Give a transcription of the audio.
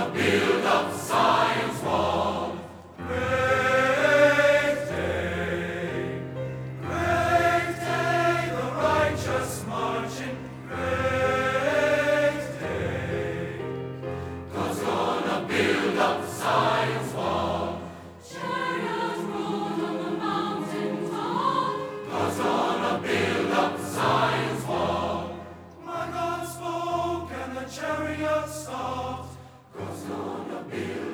build up Zion's wall. Great day, the righteous marching. Great day, God's gonna build up Zion's wall. Chariots rolled on the mountain top. God's gonna build up Zion's wall. My God spoke and the chariot stopped. God's gonna build